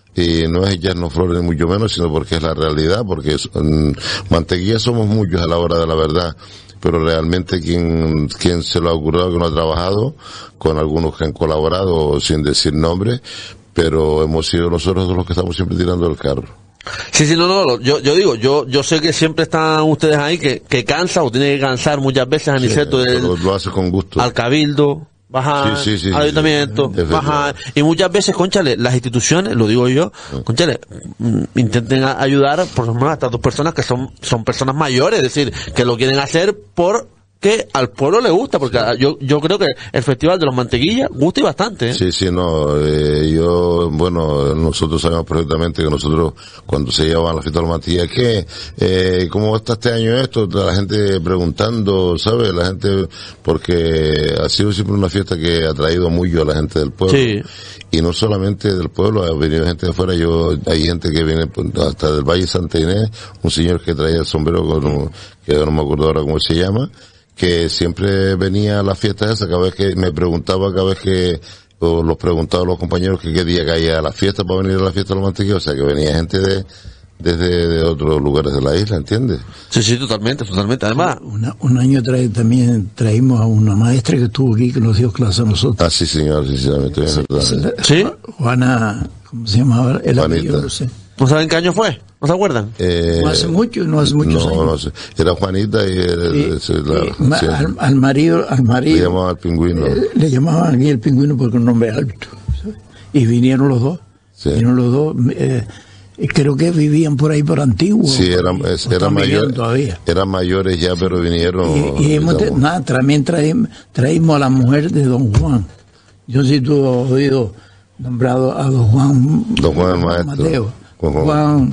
Y no es echarnos flores ni mucho menos, sino porque es la realidad, porque es, um, mantequilla somos muchos a la hora de la verdad, pero realmente quien, quien se lo ha ocurrido, que no ha trabajado, con algunos que han colaborado sin decir nombres, pero hemos sido nosotros los que estamos siempre tirando el carro. Sí, sí, no, no, yo, yo digo, yo, yo sé que siempre están ustedes ahí, que, que cansa o tiene que cansar muchas veces a Aniceto, sí, del, lo hace con gusto. al cabildo, bajar sí, sí, sí, al ayuntamiento, sí, bajar, y muchas veces, cónchale, las instituciones, lo digo yo, cónchale, intenten a- ayudar, por ejemplo, a estas dos personas que son, son personas mayores, es decir, que lo quieren hacer por que al pueblo le gusta, porque yo, yo creo que el Festival de los Mantequillas gusta y bastante, ¿eh? Sí, sí, no, eh, yo, bueno, nosotros sabemos perfectamente que nosotros, cuando se llevaban la fiesta de la mantequilla, ¿qué? Eh, ¿cómo está este año esto? La gente preguntando, ¿sabes? La gente, porque ha sido siempre una fiesta que ha traído mucho a la gente del pueblo. Sí. Y no solamente del pueblo, ha venido gente de afuera, yo, hay gente que viene pues, hasta del Valle Santa Inés, un señor que traía el sombrero, con, que no me acuerdo ahora cómo se llama, que siempre venía a la fiesta esa, cada vez que me preguntaba, cada vez que o los preguntaba a los compañeros que qué día caía a la fiesta para venir a la fiesta de los mantequillos, o sea que venía gente de desde de otros lugares de la isla, ¿entiendes? Sí, sí, totalmente, totalmente. Además, Una, un año trae, también traímos a una maestra que estuvo aquí, que nos dio clase a nosotros. Ah, sí, señor, sí, sí, es verdad. ¿sí? Juana, ¿cómo se llamaba? El Juanita. apellido, no sé. ¿no saben qué año fue? ¿No se acuerdan? Eh, No hace mucho, no hace muchos no, años. no sé. Era Juanita y, era, Y- ese, la, y ma- sí, al, al marido, al le marido llamaban al pingüino. eh, le llamaban aquí el pingüino porque un nombre alto. ¿sabes? Y vinieron los dos. Sí. Vinieron los dos. Eh, y creo que vivían por ahí por Antiguo. Sí, eran, o es- están eran viviendo mayores, todavía. eran mayores ya, pero vinieron. Y, y hemos te- digamos. nada, también traímos, traímos a la mujer de don Juan. Yo sí tú has oído nombrado a don Juan. Don Juan el maestro. Mateo. Juan Juan. Juan,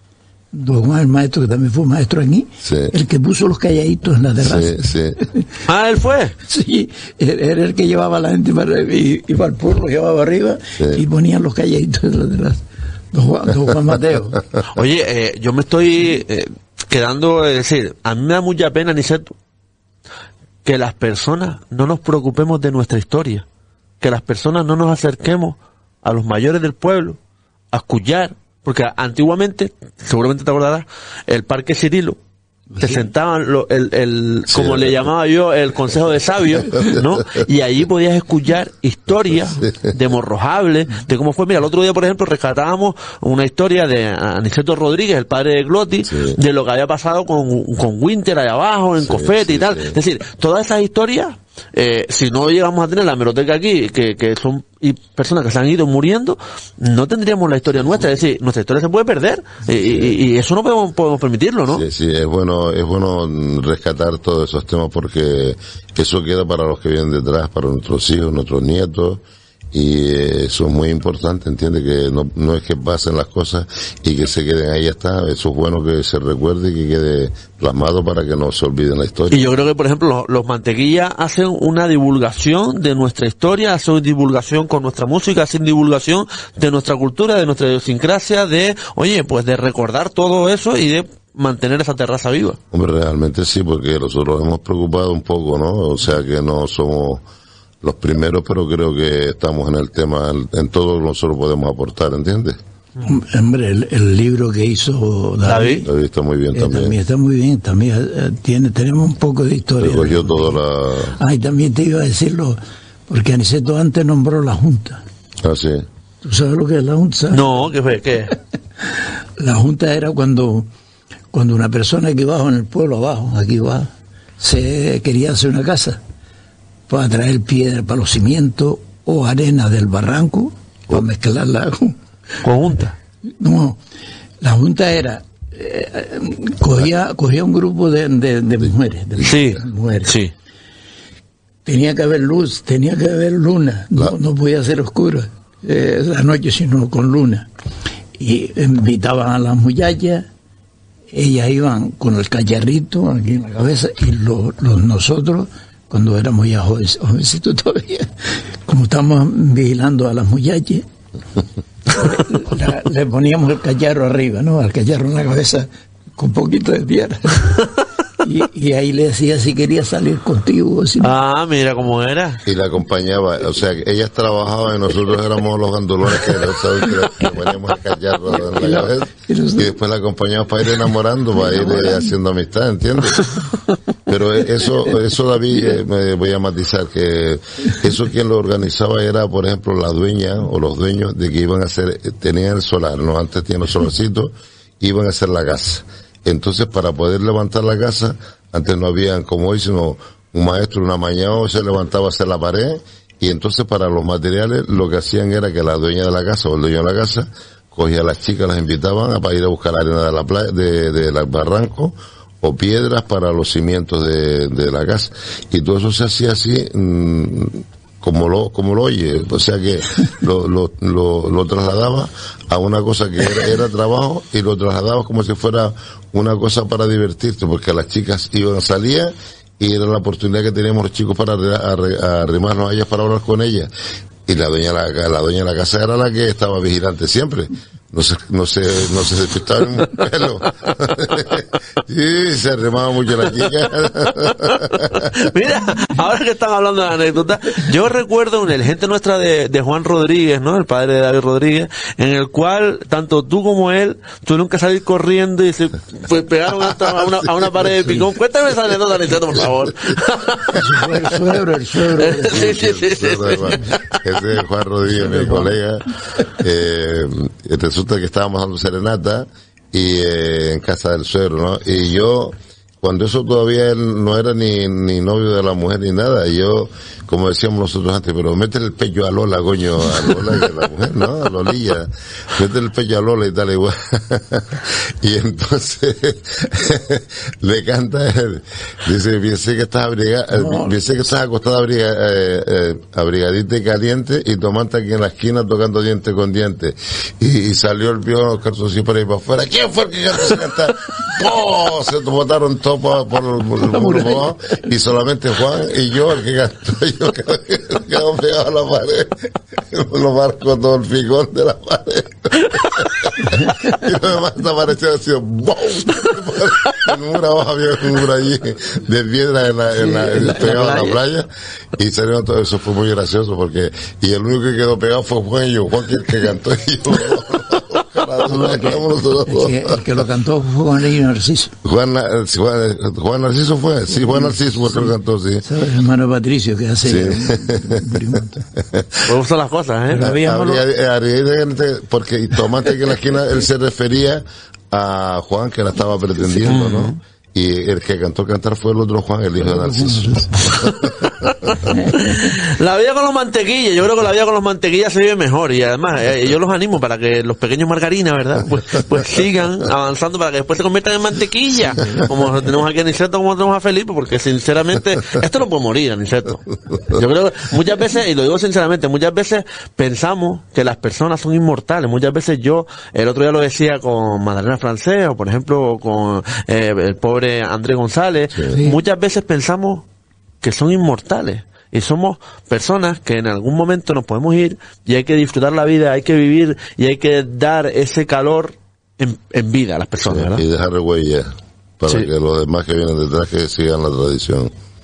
don Juan el maestro, que también fue maestro aquí. Sí. El que puso los calladitos en la terraza. Sí, sí. Ah, él fue. Sí, él- era el que llevaba a la gente para, y, iba al pueblo, llevaba arriba Sí. y ponían los calladitos en la terraza. Don Juan, don Juan Mateo. Oye, eh, yo me estoy eh, quedando, es decir, a mí me da mucha pena, Niceto, que las personas no nos preocupemos de nuestra historia, que las personas no nos acerquemos a los mayores del pueblo, a escuchar, porque antiguamente, seguramente te acordarás, el Parque Cirilo, se sentaban lo- el, el Sí, como le verdad. llamaba yo, el Consejo de Sabios, ¿no? Y allí podías escuchar historias de Morrojable, de cómo fue. Mira, el otro día, por ejemplo, rescatábamos una historia de Aniceto Rodríguez, el padre de Glotti, Sí. de lo que había pasado con, con Winter allá abajo, en Sí, Cofete sí, y tal. sí. Es decir, todas esas historias, eh, si no llegamos a tener la hemeroteca aquí, que, que son y personas que se han ido muriendo, no tendríamos la historia nuestra. Es decir, nuestra historia se puede perder. Y, y- y eso no podemos, podemos permitirlo, ¿no? Sí, sí, es bueno, es bueno rescatar todos esos temas porque eso queda para los que vienen detrás, para nuestros hijos, nuestros nietos, y eh, eso es muy importante, entiende que no, no es que pasen las cosas y que se queden ahí, ya está, eso es bueno que se recuerde y que quede plasmado para que no se olviden la historia. Y yo creo que, por ejemplo, los, los Mantequillas hacen una divulgación de nuestra historia, hacen divulgación con nuestra música, hacen divulgación de nuestra cultura, de nuestra idiosincrasia, de, oye, pues de recordar todo eso y de mantener esa terraza viva. Hombre, realmente sí, porque nosotros hemos preocupado un poco, ¿no? O sea que no somos los primeros, pero creo que estamos en el tema, en, en todo lo que nosotros podemos aportar, ¿entiendes? Hombre, el, el libro que hizo David, David. Lo he visto muy bien eh, también. también está muy bien, también eh, tiene, tenemos un poco de historia. Recogió toda la... Ah, y también te iba a decirlo, porque Aniceto antes nombró la Junta. Ah, sí. ¿Tú sabes lo que es la Junta? ¿Sabes? No, ¿qué fue? ¿Qué? La Junta era cuando, cuando una persona aquí abajo, en el pueblo abajo, aquí abajo, se quería hacer una casa, para traer piedra para los cimientos o arena del barranco, para mezclarla con... ¿Con Junta? No, la Junta era... Eh, cogía, cogía un grupo de, de, de mujeres, de Sí, mujeres. sí. Tenía que haber luz, tenía que haber luna, no, no podía ser oscuro eh, la noche, sino con luna. Y invitaban a las muchachas, ellas iban con el cacharrito aquí en la cabeza, y los, los nosotros, cuando éramos ya jóvenes, jovencitos todavía, como estábamos vigilando a las muchachas, le, le poníamos el cacharro arriba, ¿no? Al cacharro en la cabeza, con poquito de tierra. Y, y ahí le decía si quería salir contigo. Si no. Ah, mira cómo era. Y la acompañaba, o sea, ellas trabajaban y nosotros éramos los gandulones que, que le poníamos el cacharro en la cabeza, y después la acompañamos para ir enamorando, para ir eh, haciendo amistad, ¿entiendes? Pero eso, eso David, eh, me voy a matizar, que eso quien lo organizaba era, por ejemplo, la dueña o los dueños de que iban a hacer, tenían el solar, ¿no? Antes tenían los solarcitos, iban a hacer la casa. Entonces, para poder levantar la casa, antes no habían como hoy, sino un maestro una mañana se levantaba a hacer la pared, y entonces para los materiales lo que hacían era que la dueña de la casa o el dueño de la casa cogía a las chicas, las invitaban a para ir a buscar arena de la playa, de, de la barranco, o piedras para los cimientos de, de la casa. Y todo eso se hacía así, mmm, como lo, como lo oye, o sea que lo, lo, lo, lo trasladaba a una cosa que era, era trabajo, y lo trasladaba como si fuera una cosa para divertirte, porque las chicas iban, salían, y era la oportunidad que teníamos los chicos para arrimarnos a ellas para hablar con ellas. Y la dueña de la, la dueña de la casa era la que estaba vigilante siempre. No se, no se, no se despistaba en un pelo. Sí, se arrimaba mucho la chica. Mira, ahora que están hablando de la anécdota, yo recuerdo una el gente nuestra de, de Juan Rodríguez, ¿no? El padre de David Rodríguez, en el cual, tanto tú como él, tuvieron que salir corriendo y se pues, pegaron hasta a una, a una pared de picón. Cuéntame esa anécdota, Aniceto, por favor. El suegro, el suegro. Sí, sí, sí, sí, sí. Ese es Juan Rodríguez, mi colega. Eh, resulta que estábamos dando serenata y eh, en casa del suegro, ¿no? Y yo, cuando eso todavía él no era ni, ni novio de la mujer ni nada, y yo, como decíamos nosotros antes, pero métele el pecho a Lola, coño, a Lola, que la mujer, ¿no? A Lolilla, métele el pecho a Lola y tal, igual. Y entonces, le canta él, dice, piense que estás abrigada, no. piense que estás acostada abriga, eh, eh, abrigadita y caliente, y tu amante aquí en la esquina tocando diente con diente. Y, y salió el viejo los calzoncillos por ahí para afuera. ¿Quién fue el que cantó esa cantar? ¡Oh! Se botaron todos por, por, por el muro abajo, y solamente Juan y yo, el que cantó, yo quedó pegado a la pared, lo marcó todo el picón de la pared. Y lo demás apareció así, ¡bum! El muro abajo había un muro allí de piedra en la, en la, en la pegado a la playa, y salió todo eso. Fue muy gracioso porque, y el único que quedó pegado fue Juan y yo, Juan que el que cantó y yo. No, el, que, el, que, el que lo cantó fue Juan Narciso. Juan, Juan, Juan Narciso fue, sí, Juan Narciso fue el que lo cantó, sí. ¿Sabes? El hermano Patricio que hace. Sí. Me gustan las cosas, ¿eh? Habría, habría, porque tomate que en la esquina él se refería a Juan, que la estaba pretendiendo, sí. ¿no? Y el que cantó cantar fue el otro Juan, el hijo de Narciso. La vida con los mantequillas, yo creo que la vida con los mantequillas se vive mejor, y además eh, yo los animo para que los pequeños margarinas, ¿verdad? Pues, pues sigan avanzando para que después se conviertan en mantequilla, como tenemos aquí a Aniceto, como tenemos a Felipe, porque sinceramente esto no puede morir, Aniceto. Yo creo que muchas veces, y lo digo sinceramente, muchas veces pensamos que las personas son inmortales. Muchas veces yo, el otro día lo decía con Madalena Francés, o por ejemplo con eh, el pobre Andrés González, sí. Muchas veces pensamos que son inmortales, y somos personas que en algún momento nos podemos ir, y hay que disfrutar la vida, hay que vivir, y hay que dar ese calor en, en vida a las personas, sí, ¿verdad? Y dejar huella para sí. que los demás que vienen detrás que sigan la tradición.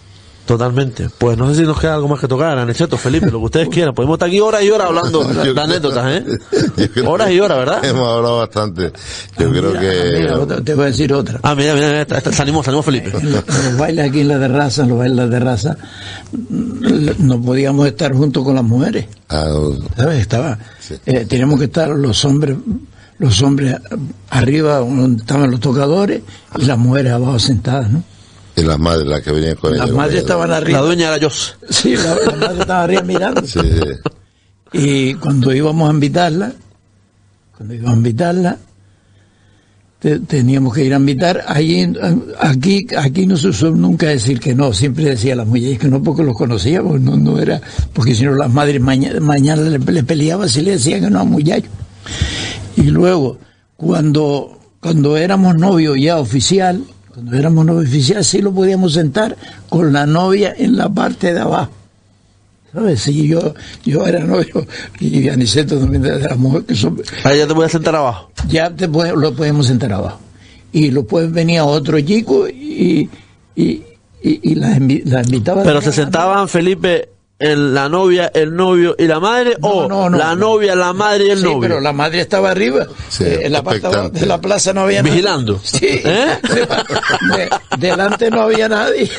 Totalmente. Pues no sé si nos queda algo más que tocar, Aniceto, Felipe, lo que ustedes quieran. Podemos estar aquí horas y horas hablando de anécdotas, ¿eh? Horas y horas, ¿verdad? Hemos hablado bastante. Yo ah, creo mira, que... Mira, otra, te voy a decir otra. Ah, mira, mira, mira, esta, se animó, se animó Felipe. En los, en los bailes aquí en la terraza, en los bailes de raza, no podíamos estar juntos con las mujeres. Ah, ¿Sabes? Estaba, sí. eh, teníamos que estar los hombres, los hombres arriba, donde estaban los tocadores, y las mujeres abajo sentadas, ¿no? Y las madres, las que venían con Las ella. madres estaban arriba. La dueña era Jos. Sí, la, la madre estaba arriba mirando. Sí, sí. Y cuando íbamos a invitarla, cuando íbamos a invitarla, te, teníamos que ir a invitar. Allí, aquí, aquí no se usó nunca decir que no, siempre decía a las mujeres que no porque los conocíamos, no, no era, porque si no las madres mañana, mañana le, le peleaban si le decían que no a muchachos. Y luego, cuando, cuando éramos novios ya oficial, cuando éramos novios oficial, sí lo podíamos sentar con la novia en la parte de abajo. ¿Sabes? Si yo, yo era novio y Aniceto también de la mujer que son... Ahí ya te voy a sentar abajo. Ya te puede, lo podemos sentar abajo. Y lo pueden venir otro chico y, y, y, y las la invitaban. Pero se sentaban, Felipe, el, la novia, el novio y la madre, no, o no, no, la no. novia, la madre y el sí, novio. Pero la madre estaba arriba. Sí, eh, en la parte de la plaza no había vigilando. nadie. Sí. ¿Eh? De, delante no había nadie.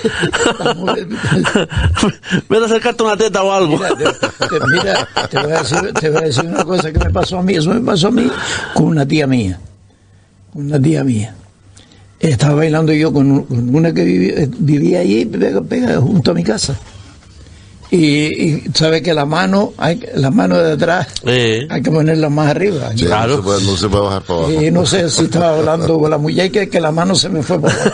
Ven a acercarte una teta o algo. Mira, te, te, mira te, voy a decir, te voy a decir una cosa que me pasó a mí. Eso me pasó a mí con una tía mía. Con una tía mía. Estaba bailando yo con, con una que vivía, vivía allí, pega, pega, junto a mi casa. Y, y sabe que la mano, hay, la mano de atrás, Eh. hay que ponerla más arriba. Sí, Claro. no, se puede, no se puede bajar para abajo. Y no sé si estaba hablando con la muñeca, que la mano se me fue por abajo.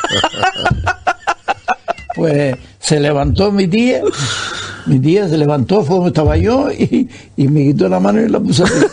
Pues se levantó mi tía, mi tía se levantó, fue donde estaba yo, y, y me quitó la mano y la puso así.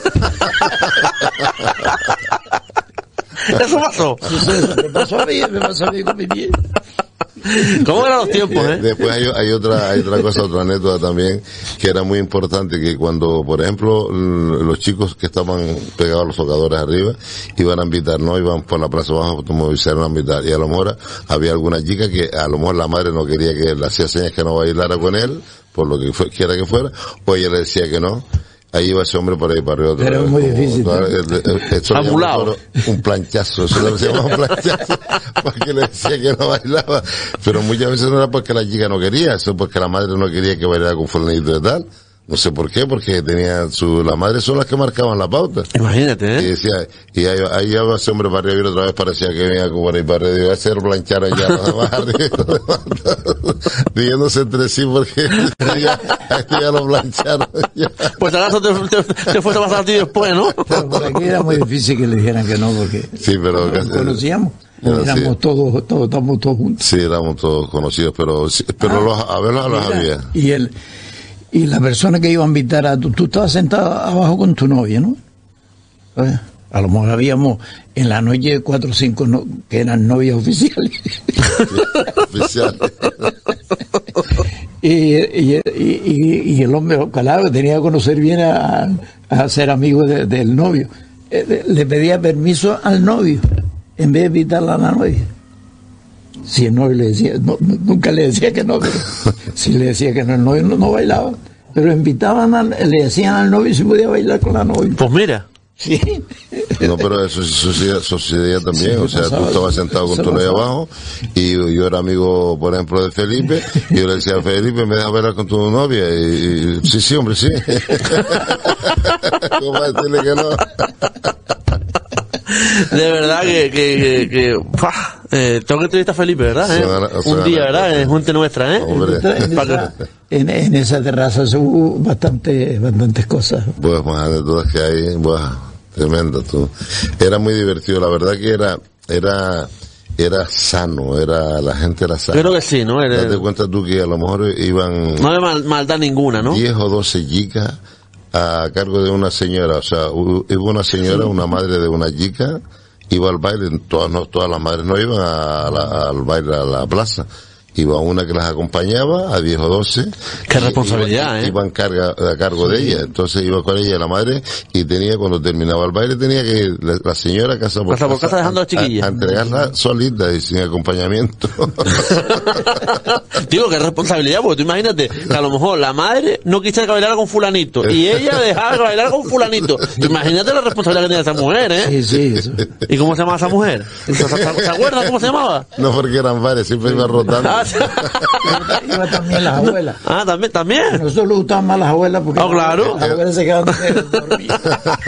Eso pasó. Eso me pasó a mí, me pasó a mí con mi tía. ¿Cómo eran los tiempos, Eh, eh? Después hay, hay otra hay otra cosa, otra anécdota también, que era muy importante, que cuando, por ejemplo, l- los chicos que estaban pegados a los tocadores arriba, iban a invitar, no iban por la plaza abajo, como hicieron a invitar, y a lo mejor había alguna chica que a lo mejor la madre no quería que le hacía señas que no bailara con él, por lo que fue, quiera que fuera, o ella le decía que no. Ahí iba ese hombre por ahí para arriba otra Era vez, muy como- difícil, otra ¿no? vez, el- el- esto le Amulado. llamamos un planchazo, eso le llamamos planchazo, porque le decía que no bailaba, pero muchas veces no era porque la chica no quería, eso porque la madre no quería que bailara con fulanito de tal, no sé por qué, porque tenía su, la madre son las que marcaban la pauta. Imagínate, Y eh. decía, y ahí, ahí iba ese hombre para arriba y otra vez parecía que venía como por ahí para arriba, iba a hacer planchar allá, más arriba, riéndose entre sí porque ya, ya lo plancharon. Ya. Pues acaso te, te, te fuese a pasar a ti después, ¿no? Pero por aquí era muy difícil que le dijeran que no, porque Sí, pero nos casi- conocíamos. Pero Éramos sí. todos, todos, estamos todos juntos. Sí, éramos todos conocidos, pero sí, pero Ah, los, a verlos los Mira, había. Y el y la persona que iba a invitar a tu, tú estabas sentado abajo con tu novia, ¿no? ¿Sabes? A lo mejor habíamos en la noche cuatro o cinco no, que eran novias oficiales. Oficial. y, y, y, y el hombre, claro, tenía que conocer bien a, a ser amigo de, del novio. Eh, Le pedía permiso al novio en vez de invitarla a la novia. Si el novio le decía, no, no, nunca le decía que no, pero si le decía que no, el novio no, no bailaba. Pero invitaban, a, le decían al novio si podía bailar con la novia. Pues mira. Sí. No, pero eso sí sucedía, sucedía también, Sí, o sea, pasaba, tú estabas sentado con eso tu novia pasaba. abajo y yo, yo era amigo, por ejemplo, de Felipe y yo le decía a Felipe, me dejas bailar con tu novia y, y sí, sí, hombre, sí. ¿Cómo va a decirle que no? De verdad que, que, que, que ¡pah! eh, tengo que entrevistar a Felipe, ¿verdad? eh? Semana- Un semana- día, ¿verdad? Es gente nuestra, ¿eh? Hombre. En esa, en, en esa terraza se hubo bastante, bastantes cosas. Pues más anécdotas que hay, buah, tremendo tú. Era muy divertido, la verdad que era, era, era sano, era, la gente era sana. Creo que sí, ¿no? Era- Date cuenta tú que a lo mejor iban no había mal- maldad ninguna, ¿no? diez o doce chicas a cargo de una señora, o sea, hu- hubo una señora, una madre de una chica, iba al baile, todas, no, todas las madres no iban a la- al baile a la plaza, iba una que las acompañaba, a diez o doce. Qué y, responsabilidad, iba, ¿eh? Iban carga, a cargo de ella, entonces iba con ella la madre, y tenía, cuando terminaba el baile, tenía que ir la, la señora casa por casa, por casa dejando a la chiquilla. A, a entregarla solita y sin acompañamiento. Digo, qué responsabilidad, porque tú imagínate que a lo mejor la madre no quisiera que bailara con fulanito, y ella dejaba que bailara con fulanito. Tú imagínate la responsabilidad que tiene esa mujer, ¿eh? Sí, sí, eso. ¿Y cómo se llama esa mujer? ¿Se, se, se acuerdan cómo se llamaba? No, porque eran varias, siempre iba rotando. Ah, sí. Iba también las abuelas. Ah, también, A también. nosotros nos gustaban más las abuelas porque Ah, claro. las abuelas se quedaban dormidas.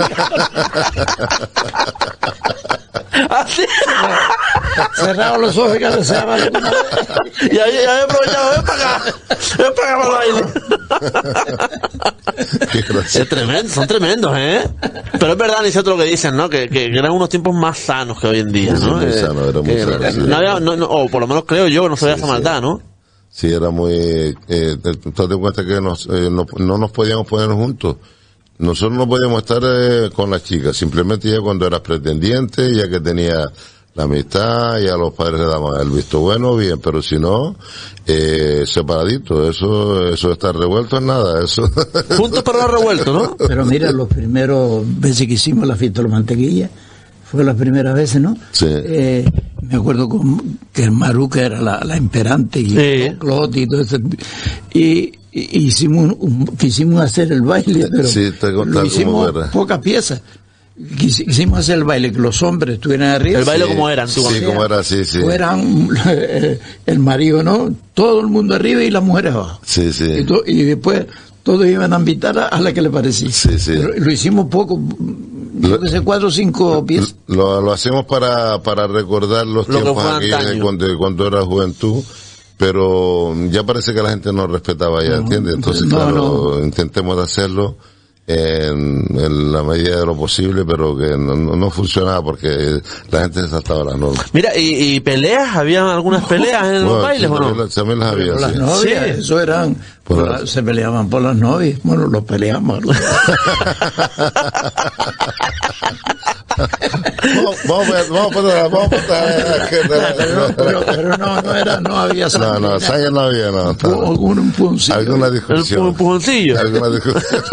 Ah, sí. Cerraban los ojos y cabeceaban alguna vez. Y ahí, ahí aprovechaba, ven para acá, ven para acá para el baile. Es tremendo, son tremendos, ¿eh? Pero es verdad, Niceto, lo que dicen, ¿no? Que, que eran unos tiempos más sanos que hoy en día, Sí, ¿no? muy Eh, sano, era muy que sano, sí. no había, no, no, o por lo menos creo yo, no se veía Sí, esa sí. maldad, ¿no? Sí, era muy... Eh, tú te das cuenta que nos, eh, no, no nos podíamos poner juntos. Nosotros no podíamos estar eh, con las chicas, simplemente ya cuando eras pretendiente, ya que tenía la amistad, ya los padres le daban el visto bueno, bien, pero si no, eh, separadito, eso, eso de estar revuelto es nada, eso. Juntos pero no revueltos, ¿no? Pero mira, los primeros veces que hicimos la fiesta de la mantequilla, fue las primeras veces, ¿no? Sí. Eh, me acuerdo con, que el Maruca era la, la imperante y Sí. Clot y todo eso. Y, y hicimos un, un- quisimos hacer el baile, pero Sí, te contaba lo cómo hicimos era. pocas piezas. Quis- Quisimos hacer el baile, que los hombres estuvieran arriba. El baile Sí, como era, sí, antiguamente. como era, sí, sí. Fueran eh, el marido, ¿no? Todo el mundo arriba y las mujeres abajo. Sí, sí. Y, to- y después todos iban a invitar a, a la que le parecía. Sí, sí. Pero lo hicimos poco, yo que sé, cuatro o cinco piezas. Lo, lo hacemos para, para recordar los Lo que tiempos fue aquellos de antaño. cuando, cuando era juventud, pero ya parece que la gente no respetaba ya, ¿entiendes? Entonces, no, claro, intentemos de hacerlo en, en la medida de lo posible, pero que no, no, no funcionaba porque la gente se saltaba las normas. Mira, ¿y, y peleas? ¿Había algunas peleas en los Bueno, bailes sí, o también, no? las- también las había, Por las sí. novias, Sí. eso eran, Por por las- la- se peleaban por las novias. Bueno, los peleamos. Vamos, vamos, a- vamos a poner, vamos a pero, pero, poner, pero no, no era, no había no, no, sangre no había, no. Hubo algún empujoncillo. Alguna El discusión. pu- empujoncillo. Alguna discusión.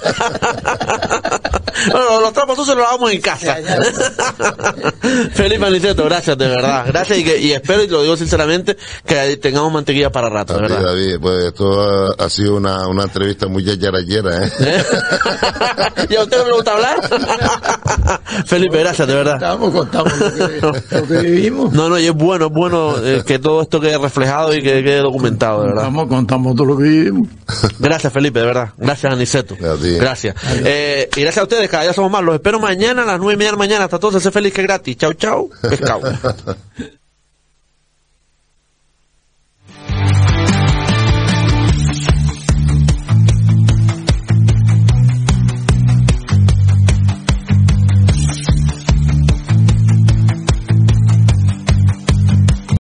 Bueno, los trapos sucios los lavamos en casa. Felipe Aniceto, gracias, de verdad. Gracias y, que, y espero, y lo digo sinceramente, que tengamos mantequilla para rato, de David, verdad. David, pues esto ha, ha sido una, una entrevista muy yayarayera, ¿eh? ¿Eh? ¿Y a usted no le gusta hablar? Felipe, gracias, de verdad. Contamos, contamos lo que, lo que vivimos. No, no, y es bueno, es bueno eh, que todo esto quede reflejado y que quede documentado, de verdad. Contamos, contamos todo lo que vivimos. Gracias, Felipe, de verdad. Gracias, Aniceto. A ti. Gracias. Eh, y gracias a ustedes, cada día somos más. Los espero mañana a las nueve y media de la mañana. Hasta entonces, sé feliz que es gratis. Chau, chau. Pescado.